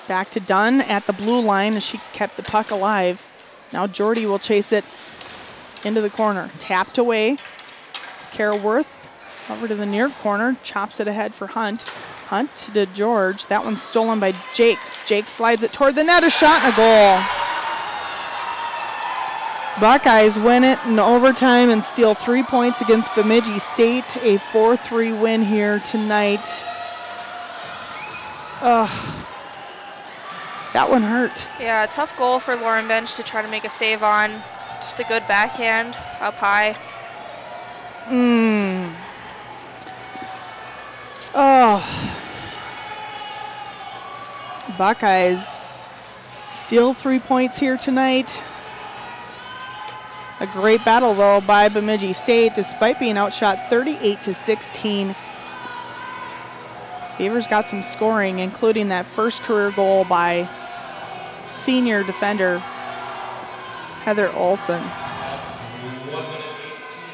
Back to Dunn at the blue line as she kept the puck alive. Now Jordy will chase it into the corner. Tapped away. Kara Worth over to the near corner. Chops it ahead for Hunt. Hunt to George. That one's stolen by Jakes. Jakes slides it toward the net. A shot and a goal. Buckeyes win it in overtime and steal 3 points against Bemidji State. A 4-3 win here tonight. That one hurt. Yeah, tough goal for Lauren Bench to try to make a save on. Just a good backhand up high. Buckeyes steal 3 points here tonight. A great battle, though, by Bemidji State, despite being outshot 38-16. Beavers got some scoring, including that first career goal by senior defender Heather Olson.